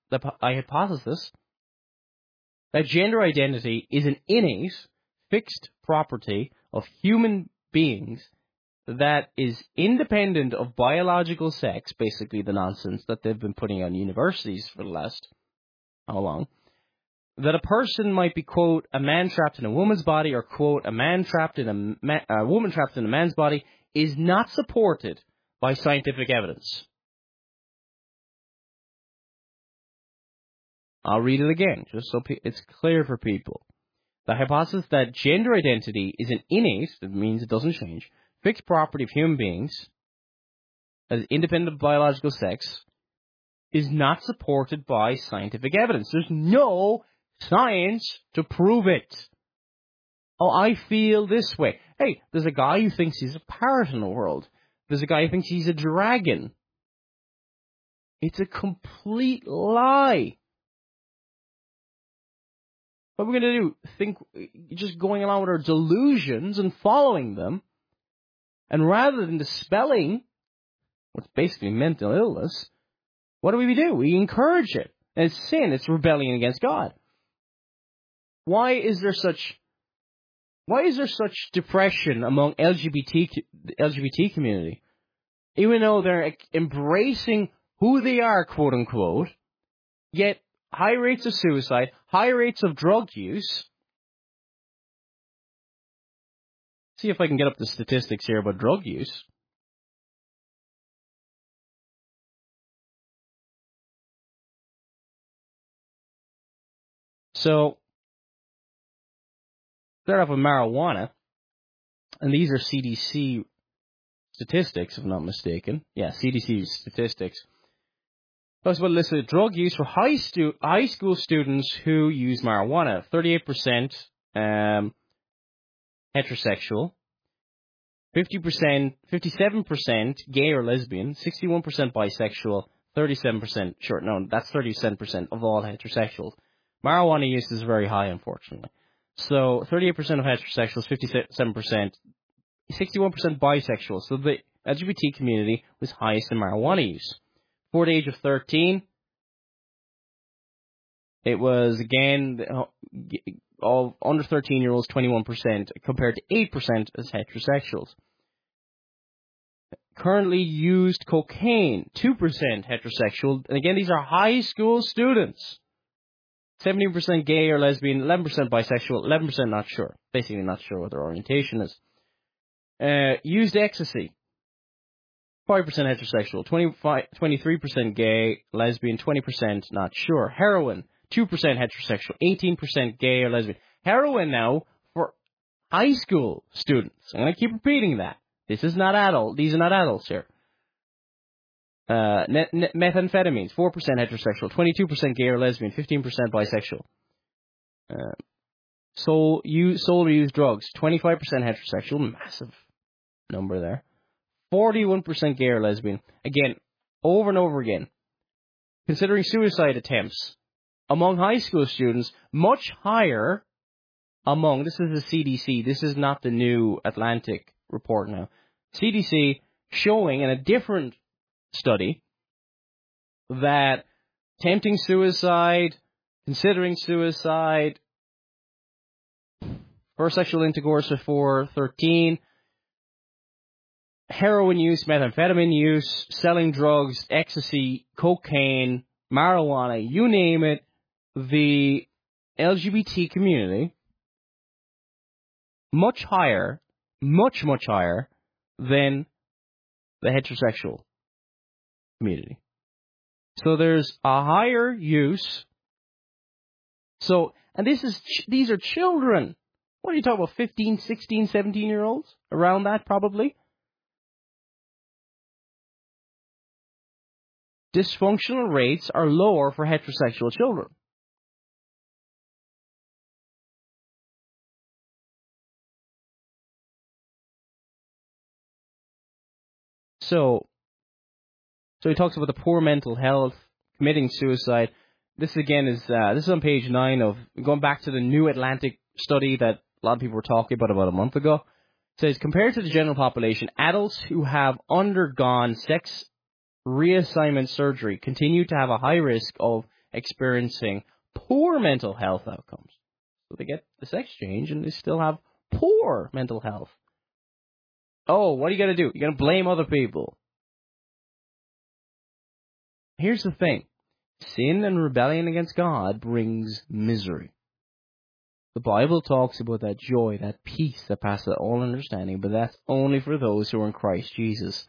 S5: that gender identity is an innate, fixed property of human beings that is independent of biological sex, basically the nonsense that they've been putting on universities for the last, how long, that a person might be, quote, a man trapped in a woman's body or, quote, a man trapped in a woman trapped in a man's body is not supported by scientific evidence. I'll read it again, just so it's clear for people. The hypothesis that gender identity is an innate, that means it doesn't change, fixed property of human beings, as independent of biological sex, is not supported by scientific evidence. There's no science to prove it. Oh, I feel this way. Hey, there's a guy who thinks he's a parrot in the world. There's a guy who thinks he's a dragon. It's a complete lie. What we're going to do, think just going along with our delusions and following them, and rather than dispelling what's basically mental illness, what do? We encourage it. And it's sin. It's rebellion against God. Why is there such depression among LGBT community? Even though they're embracing who they are, quote unquote, yet high rates of suicide, high rates of drug use. See if I can get up the statistics here about drug use. So, start off with marijuana. and these are CDC statistics, if I'm not mistaken. Yeah, CDC statistics. Talks about a list of drug use for high school students who use marijuana. 38% heterosexual, 57% gay or lesbian, 61% bisexual, 37% short. No, that's 37% of all heterosexuals. Marijuana use is very high, unfortunately. So 38% of heterosexuals, 57%, 61% bisexual. So the LGBT community was highest in marijuana use. Before the age of 13, it was, again, of under 13-year-olds, 21%, compared to 8% as heterosexuals. Currently used cocaine, 2% heterosexual. And again, these are high school students. 17% gay or lesbian, 11% bisexual, 11% not sure. Basically not sure what their orientation is. Used ecstasy, 5% heterosexual, 23% gay, lesbian, 20% not sure. Heroin, 2% heterosexual, 18% gay or lesbian. Heroin now for high school students. I'm going to keep repeating that. This is not adult. These are not adults here. Methamphetamines, 4% heterosexual, 22% gay or lesbian, 15% bisexual. Solar used drugs, 25% heterosexual, massive number there. 41% gay or lesbian. Again, over and over again. Considering suicide attempts among high school students, much higher among, this is the CDC, this is not the New Atlantic report now. CDC showing in a different study that attempting suicide, considering suicide, first sexual intercourse before 13, heroin use, methamphetamine use, selling drugs, ecstasy, cocaine, marijuana, you name it, the LGBT community, much higher, much higher than the heterosexual community. So there's a higher use. So, and these are children. What are you talking about, 15, 16, 17-year-olds? Around that, probably. Dysfunctional rates are lower for heterosexual children. So he talks about the poor mental health, committing suicide. This again is this is on page 9 of, going back to the New Atlantic study that a lot of people were talking about a month ago. It says, compared to the general population, adults who have undergone sex reassignment surgery continue to have a high risk of experiencing poor mental health outcomes. So they get the sex change and they still have poor mental health. Oh, what are you going to do? You're going to blame other people. Here's the thing. Sin and rebellion against God brings misery. The Bible talks about that joy, that peace that passes all understanding, but that's only for those who are in Christ Jesus.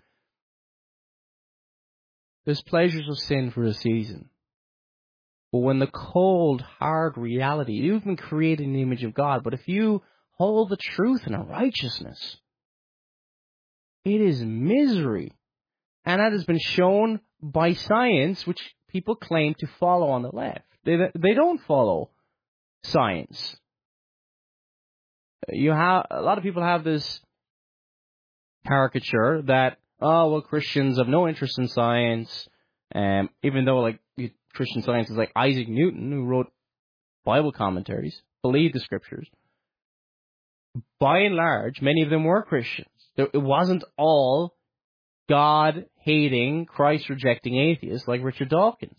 S5: There's pleasures of sin for a season. But when the cold, hard reality, you've been created in the image of God, but if you hold the truth and righteousness, it is misery. And that has been shown by science, which people claim to follow on the left. They don't follow science. A lot of people have this caricature that, oh, well, Christians have no interest in science, even though, like, Christian Science is like Isaac Newton, who wrote Bible commentaries, believed the scriptures. By and large, many of them were Christians. It wasn't all God-hating, Christ-rejecting atheists like Richard Dawkins.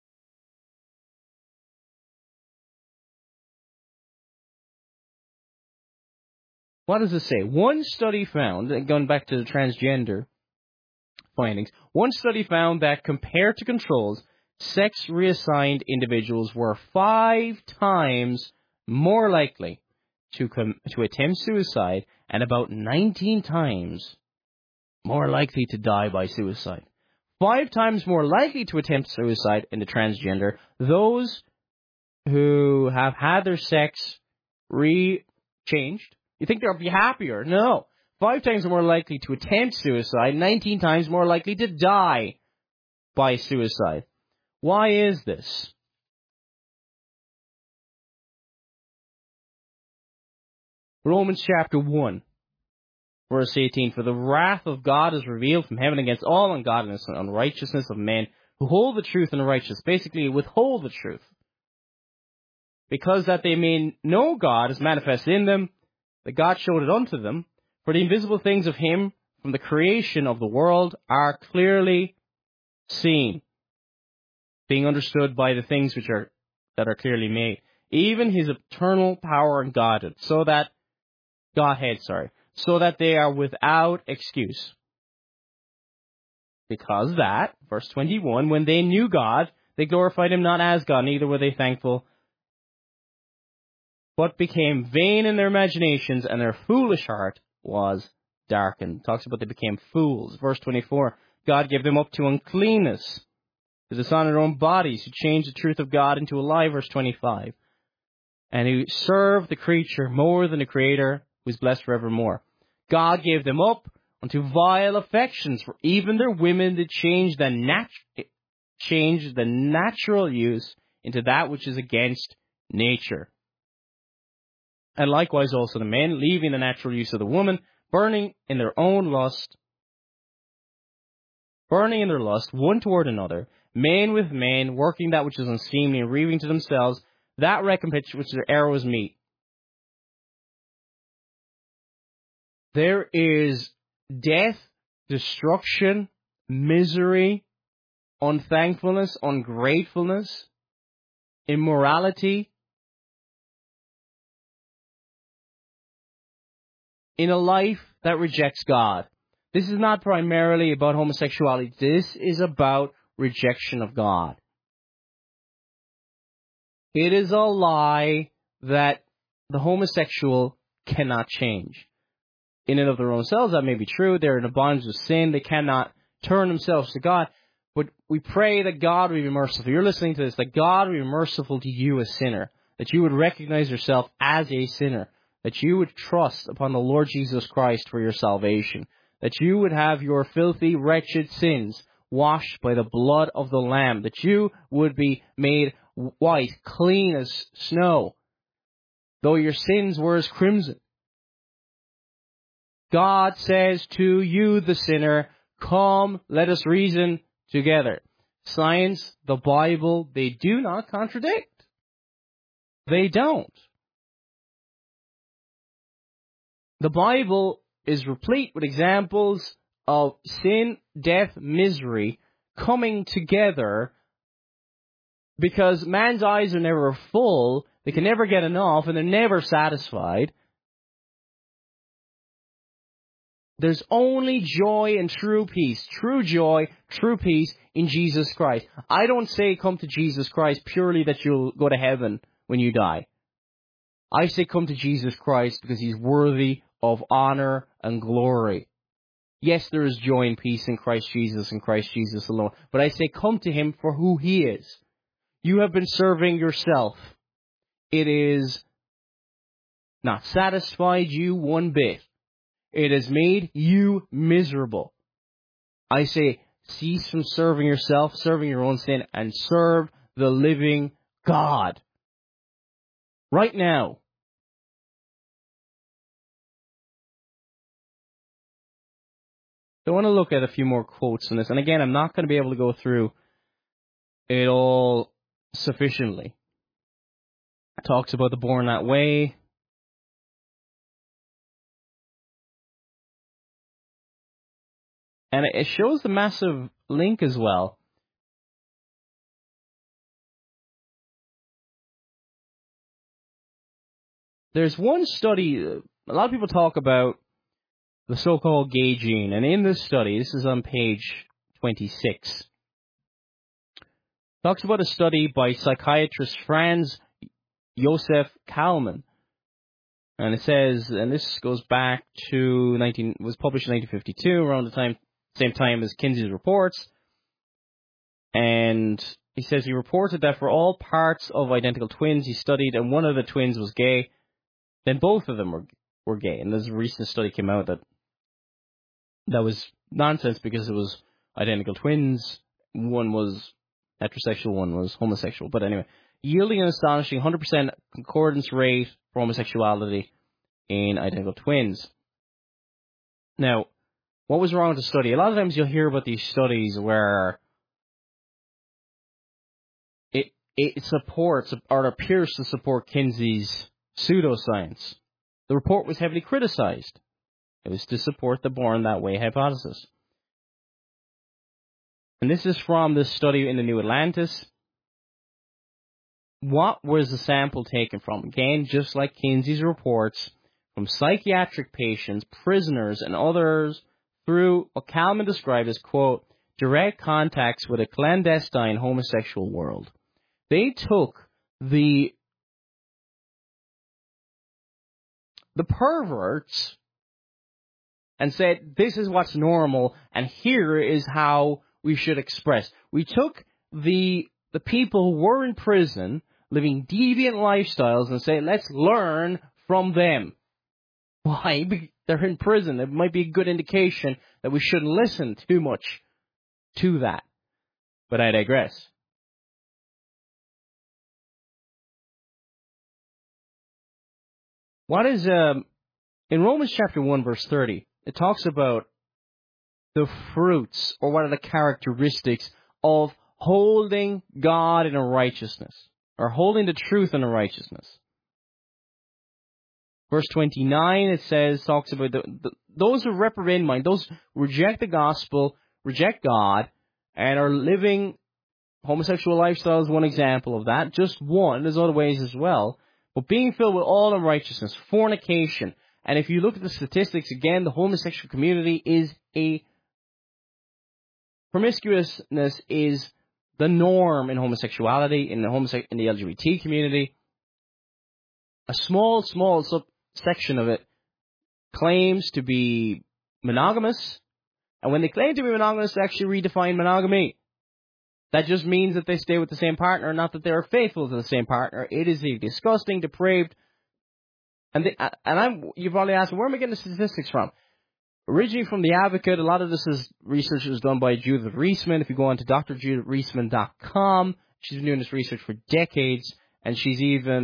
S5: What does it say? One study found, going back to the transgender findings, one study found that compared to controls, sex-reassigned individuals were 5 times more likely to attempt suicide and about 19 times more likely to die by suicide. 5 times more likely to attempt suicide in the transgender, those who have had their sex changed. You think they'll be happier? No. 5 times more likely to attempt suicide, 19 times more likely to die by suicide. Why is this? Romans chapter 1, verse 18, for the wrath of God is revealed from heaven against all ungodliness and unrighteousness of men who hold the truth in righteousness, basically withhold the truth. Because that they may know God is manifest in them, that God showed it unto them, for the invisible things of him from the creation of the world are clearly seen, being understood by the things that are clearly made, even his eternal power and Godhead, so that they are without excuse. Because that, verse 21, when they knew God, they glorified him not as God, neither were they thankful, but became vain in their imaginations, and their foolish heart was darkened. Talks about they became fools. Verse 24, God gave them up to uncleanness, to dishonor their own bodies, who changed the truth of God into a lie. Verse 25, and who served the creature more than the Creator, who is blessed forevermore. God gave them up unto vile affections, for even their women did change the natural use into that which is against nature. And likewise also the men, leaving the natural use of the woman, burning in their lust, one toward another, man with man, working that which is unseemly, and reaping to themselves that recompense which their error was meet. There is death, destruction, misery, unthankfulness, ungratefulness, immorality in a life that rejects God. This is not primarily about homosexuality. This is about rejection of God. It is a lie that the homosexual cannot change. In and of their own selves, that may be true. They're in a bondage of sin. They cannot turn themselves to God. But we pray that God will be merciful. You're listening to this, that God will be merciful to you, a sinner. That you would recognize yourself as a sinner. That you would trust upon the Lord Jesus Christ for your salvation. That you would have your filthy, wretched sins washed by the blood of the Lamb. That you would be made white, clean as snow, though your sins were as crimson. God says to you, the sinner, come, let us reason together. Science, the Bible, they do not contradict. They don't. The Bible is replete with examples of sin, death, misery coming together because man's eyes are never full, they can never get enough, and they're never satisfied. There's only joy and true peace, true joy, true peace in Jesus Christ. I don't say come to Jesus Christ purely that you'll go to heaven when you die. I say come to Jesus Christ because he's worthy of honor and glory. Yes, there is joy and peace in Christ Jesus and Christ Jesus alone. But I say come to him for who he is. You have been serving yourself. It is not satisfied you one bit. It has made you miserable. I say, cease from serving yourself, serving your own sin, and serve the living God. Right now. So I want to look at a few more quotes on this. And again, I'm not going to be able to go through it all sufficiently. It talks about the born that way. And it shows the massive link as well. There's one study, a lot of people talk about the so-called gay gene. And in this study, this is on page 26, talks about a study by psychiatrist Franz Josef Kalman. And it says, and this goes back to was published in 1952, around the same time as Kinsey's reports. And he says he reported that for all parts of identical twins he studied, and one of the twins was gay, then both of them were gay. And there's a recent study came out that that was nonsense because it was identical twins. One was heterosexual, one was homosexual. But anyway, yielding an astonishing 100% concordance rate for homosexuality in identical twins. Now, what was wrong with the study? A lot of times you'll hear about these studies where it supports or appears to support Kinsey's pseudoscience. The report was heavily criticized. It was to support the born that way hypothesis. And this is from this study in the New Atlantis. What was the sample taken from? Again, just like Kinsey's reports, from psychiatric patients, prisoners, and others through what Kalman described as, quote, direct contacts with a clandestine homosexual world. They took the perverts and said, this is what's normal, and here is how we should express. We took the people who were in prison, living deviant lifestyles, and say, let's learn from them. Why? They're in prison. It might be a good indication that we shouldn't listen too much to that. But I digress. What is, in Romans chapter 1, verse 30, it talks about the fruits, or what are the characteristics of holding God in a righteousness, or holding the truth in a righteousness. Verse 29, it says, talks about those who reprobate mind, those who reject the gospel, reject God, and are living homosexual lifestyle is one example of that. Just one. There's other ways as well. But being filled with all unrighteousness, fornication, and if you look at the statistics, again, the homosexual community is promiscuousness is the norm in homosexuality, in the LGBT community. A small subsection of it claims to be monogamous, and when they claim to be monogamous, they actually redefine monogamy. That just means that they stay with the same partner, not that they are faithful to the same partner. It is a disgusting, depraved, you've probably asked, where am I getting the statistics from? Originally from The Advocate, a lot of this is research was done by Judith Reisman. If you go on to drjudithreisman.com, she's been doing this research for decades, and she's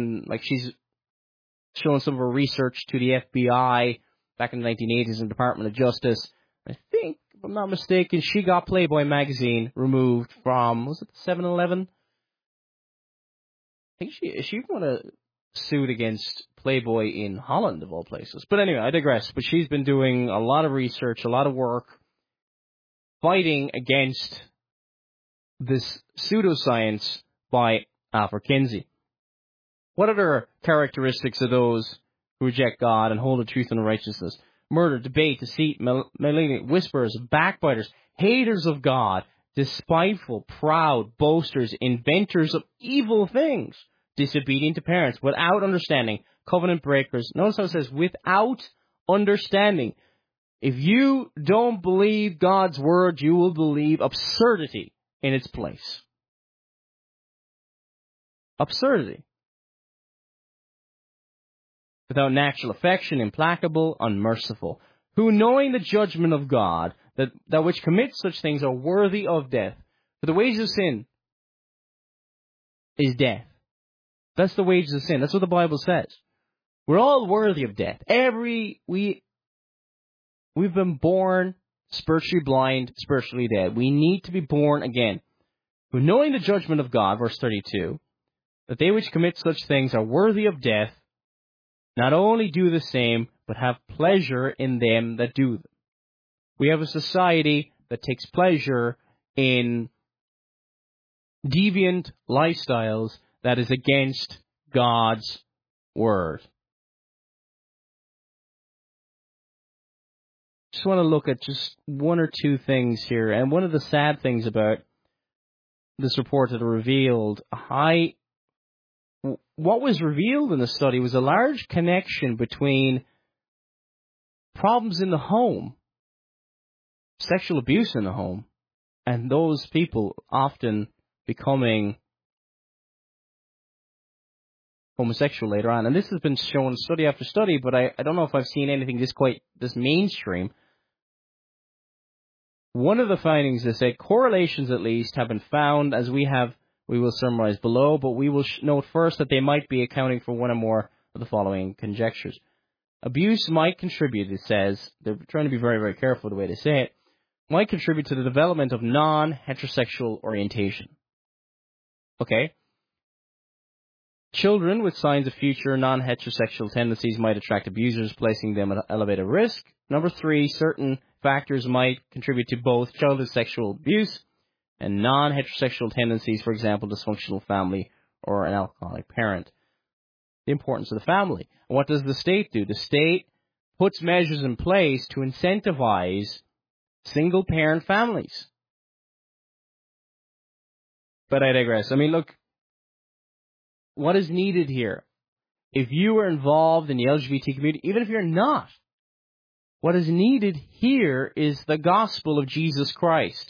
S5: shown some of her research to the FBI back in the 1980s in the Department of Justice. I think, if I'm not mistaken, she got Playboy magazine removed from, was it 7-Eleven? I think she won a suit against Playboy in Holland, of all places. But anyway, I digress. But she's been doing a lot of research, a lot of work, fighting against this pseudoscience by Alfred Kinsey. What other characteristics of those who reject God and hold the truth and righteousness? Murder, debate, deceit, malignant, whisperers, backbiters, haters of God, despiteful, proud, boasters, inventors of evil things, disobedient to parents, without understanding, covenant breakers. Notice how it says, without understanding. If you don't believe God's word, you will believe absurdity in its place. Absurdity. Without natural affection, implacable, unmerciful, who knowing the judgment of God, that which commit such things are worthy of death. For the wages of sin is death. That's the wages of sin. That's what the Bible says. We're all worthy of death. We've been born spiritually blind, spiritually dead. We need to be born again. Who knowing the judgment of God, verse 32, that they which commit such things are worthy of death, not only do the same, but have pleasure in them that do them. We have a society that takes pleasure in deviant lifestyles that is against God's word. Just want to look at just one or two things here. And one of the sad things about this report that revealed what was revealed in the study was a large connection between problems in the home, sexual abuse in the home, and those people often becoming homosexual later on. And this has been shown study after study, but I don't know if I've seen anything this mainstream. One of the findings is that correlations, at least, have been found, as we will summarize below, but we will note first that they might be accounting for one or more of the following conjectures. Abuse might contribute, it says, they're trying to be very, very careful the way they say it, might contribute to the development of non-heterosexual orientation. Okay? Children with signs of future non-heterosexual tendencies might attract abusers, placing them at elevated risk. Number 3, certain factors might contribute to both childhood sexual abuse and non-heterosexual tendencies, for example, dysfunctional family or an alcoholic parent. The importance of the family. And what does the state do? The state puts measures in place to incentivize single-parent families. But I digress. I mean, look, what is needed here? If you are involved in the LGBT community, even if you're not, what is needed here is the gospel of Jesus Christ.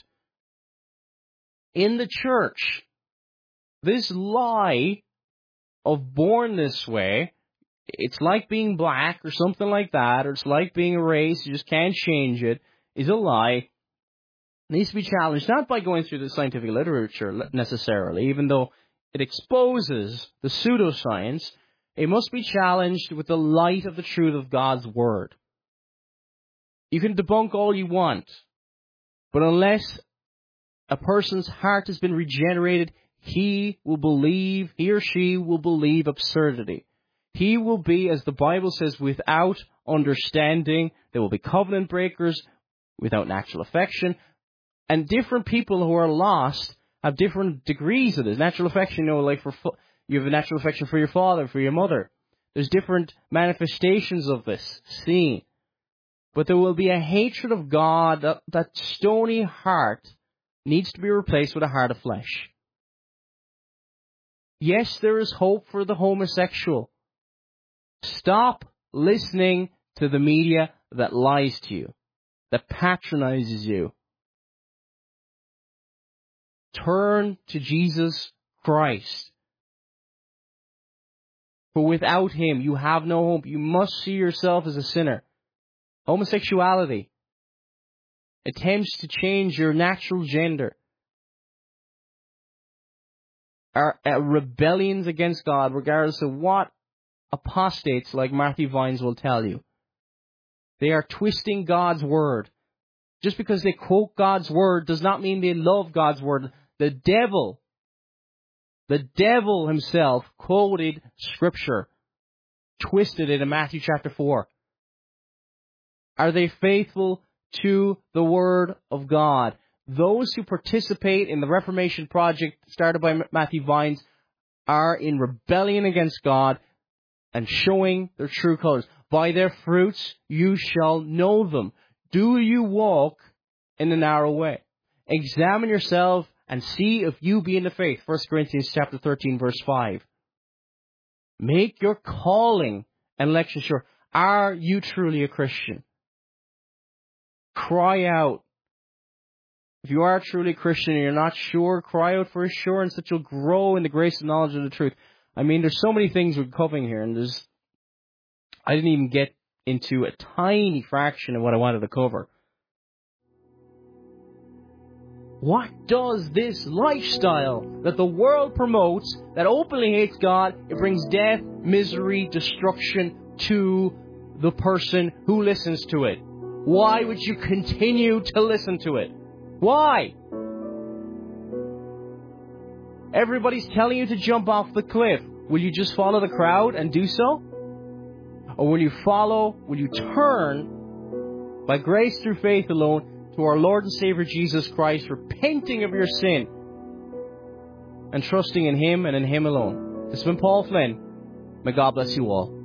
S5: In the church, this lie of born this way, it's like being black or something like that, or it's like being a race, you just can't change it, is a lie. It needs to be challenged, not by going through the scientific literature necessarily, even though it exposes the pseudoscience. It must be challenged with the light of the truth of God's Word. You can debunk all you want, but unless a person's heart has been regenerated, he or she will believe absurdity. He will be, as the Bible says, without understanding. There will be covenant breakers, without natural affection. And different people who are lost have different degrees of this. Natural affection, like you have a natural affection for your father, for your mother. There's different manifestations of this seen. But there will be a hatred of God. That stony heart needs to be replaced with a heart of flesh. Yes, there is hope for the homosexual. Stop listening to the media that lies to you, that patronizes you. Turn to Jesus Christ. For without Him, you have no hope. You must see yourself as a sinner. Homosexuality attempts to change your natural gender are rebellions against God, regardless of what apostates like Matthew Vines will tell you. They are twisting God's Word. Just because they quote God's Word does not mean they love God's Word. The devil himself quoted Scripture, twisted it in Matthew chapter 4. Are they faithful to the Word of God? Those who participate in the Reformation project started by Matthew Vines are in rebellion against God and showing their true colors. By their fruits you shall know them. Do you walk in the narrow way? Examine yourself and see if you be in the faith. 1 Corinthians chapter 13, verse 5. Make your calling and election sure. Are you truly a Christian? Cry out. If you are truly a Christian and you're not sure, cry out for assurance that you'll grow in the grace and knowledge of the truth. I mean, there's so many things we're covering here, and I didn't even get into a tiny fraction of what I wanted to cover. What does this lifestyle that the world promotes, that openly hates God, it brings death, misery, destruction to the person who listens to it? Why would you continue to listen to it? Why? Everybody's telling you to jump off the cliff. Will you just follow the crowd and do so? Or will you turn by grace through faith alone to our Lord and Savior Jesus Christ, repenting of your sin and trusting in Him and in Him alone? This has been Paul Flynn. May God bless you all.